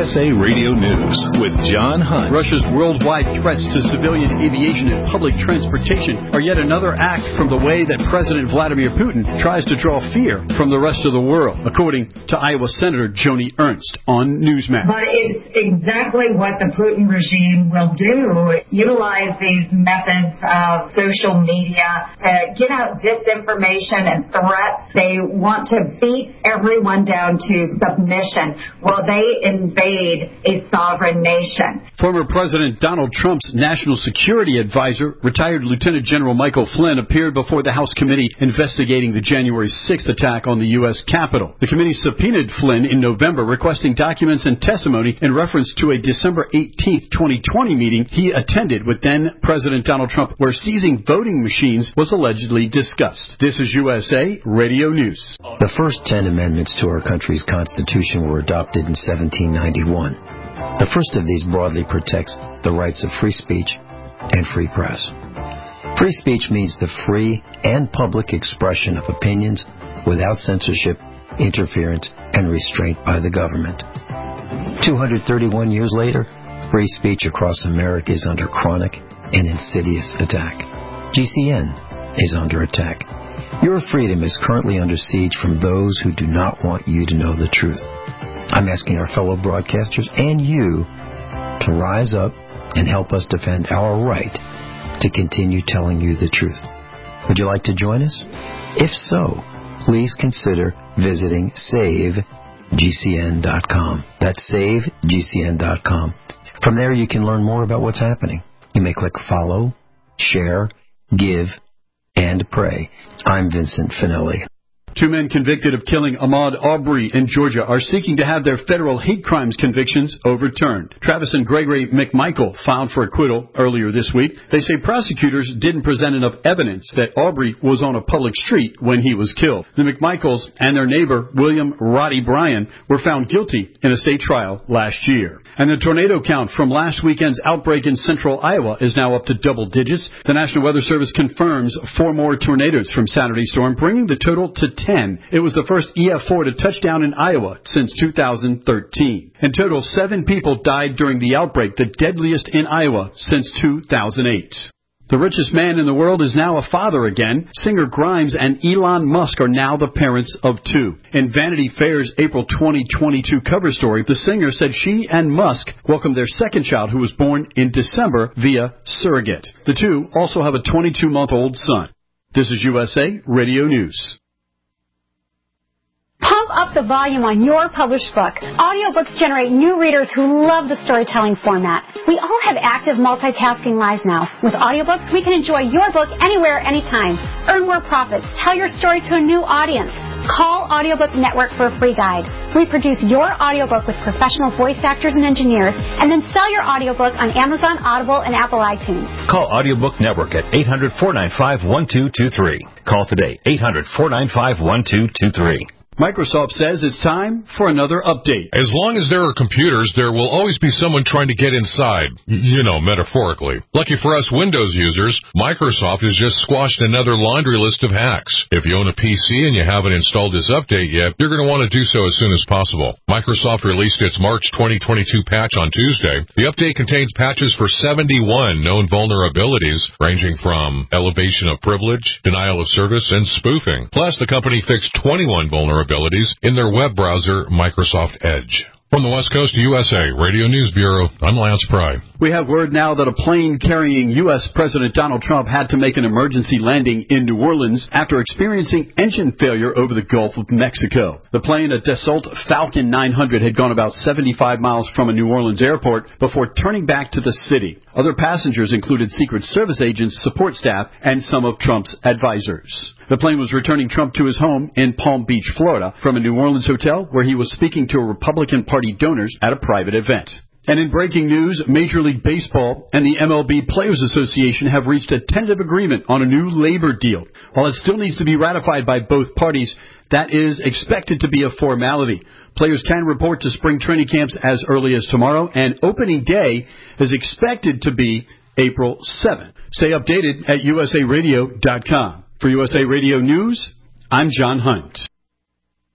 USA Radio News with John Hunt. Russia's worldwide threats to civilian aviation and public transportation are yet another act from the way that President Vladimir Putin tries to draw fear from the rest of the world, according to Iowa Senator Joni Ernst on Newsmax. But it's exactly what the Putin regime will do, utilize these methods of social media to get out disinformation and threats. They want to beat everyone down to submission while they invade a sovereign nation. Former President Donald Trump's national security advisor, retired Lieutenant General Michael Flynn, appeared before the House committee investigating the January 6th attack on the U.S. Capitol. The committee subpoenaed Flynn in November, requesting documents and testimony in reference to a December 18th, 2020 meeting he attended with then-President Donald Trump, where seizing voting machines was allegedly discussed. This is USA Radio News. The first 10 amendments to our country's Constitution were adopted in 1791. The first of these broadly protects the rights of free speech and free press. Free speech means the free and public expression of opinions without censorship, interference, and restraint by the government. 231 years later, free speech across America is under chronic and insidious attack. GCN is under attack. Your freedom is currently under siege from those who do not want you to know the truth. I'm asking our fellow broadcasters and you to rise up and help us defend our right to continue telling you the truth. Would you like to join us? If so, please consider visiting SaveGCN.com. That's SaveGCN.com. From there, you can learn more about what's happening. You may click follow, share, give, and pray. I'm Vincent Finelli. 2 men convicted of killing Ahmaud Arbery in Georgia are seeking to have their federal hate crimes convictions overturned. Travis and Gregory McMichael filed for acquittal earlier this week. They say prosecutors didn't present enough evidence that Arbery was on a public street when he was killed. The McMichaels and their neighbor, William Roddy Bryan, were found guilty in a state trial last year. And the tornado count from last weekend's outbreak in central Iowa is now up to double digits. The National Weather Service confirms 4 more tornadoes from Saturday's storm, bringing the total to 10. It was the first EF4 to touch down in Iowa since 2013. In total, 7 people died during the outbreak, the deadliest in Iowa since 2008. The richest man in the world is now a father again. Singer Grimes and Elon Musk are now the parents of 2. In Vanity Fair's April 2022 cover story, the singer said she and Musk welcomed their second child, who was born in December via surrogate. The 2 also have a 22-month-old son. This is USA Radio News. Pump up the volume on your published book. Audiobooks generate new readers who love the storytelling format. We all have active multitasking lives now. With audiobooks, we can enjoy your book anywhere, anytime. Earn more profits. Tell your story to a new audience. Call Audiobook Network for a free guide. We produce your audiobook with professional voice actors and engineers, and then sell your audiobook on Amazon, Audible, and Apple iTunes. Call Audiobook Network at 800-495-1223. Call today, 800-495-1223. Microsoft says it's time for another update. As long as there are computers, there will always be someone trying to get inside. Metaphorically. Lucky for us Windows users, Microsoft has just squashed another laundry list of hacks. If you own a PC and you haven't installed this update yet, you're going to want to do so as soon as possible. Microsoft released its March 2022 patch on Tuesday. The update contains patches for 71 known vulnerabilities, ranging from elevation of privilege, denial of service, and spoofing. Plus, the company fixed 21 vulnerabilities in their web browser, Microsoft Edge. From the West Coast USA Radio News Bureau, I'm Lance Pry. We have word now that a plane carrying U.S. President Donald Trump had to make an emergency landing in New Orleans after experiencing engine failure over the Gulf of Mexico. The plane, a Dassault Falcon 900, had gone about 75 miles from a New Orleans airport before turning back to the city. Other passengers included Secret Service agents, support staff, and some of Trump's advisors. The plane was returning Trump to his home in Palm Beach, Florida, from a New Orleans hotel where he was speaking to Republican Party donors at a private event. And in breaking news, Major League Baseball and the MLB Players Association have reached a tentative agreement on a new labor deal. While it still needs to be ratified by both parties, that is expected to be a formality. Players can report to spring training camps as early as tomorrow, and opening day is expected to be April 7th. Stay updated at usaradio.com. For USA Radio News, I'm John Hunt.